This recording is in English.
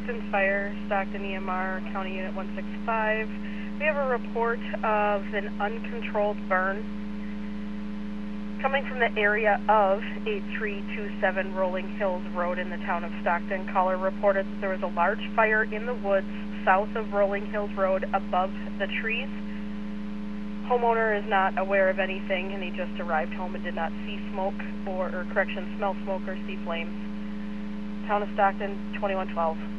Stockton Fire, Stockton EMR, County Unit 165. We have a report of an uncontrolled burn coming from the area of 8327 Rolling Hills Road in the town of Stockton. Caller reported that there was a large fire in the woods south of Rolling Hills Road above the trees. Homeowner is not aware of anything, and he just arrived home and did not see smoke or smell smoke or see flames. Town of Stockton, 2112.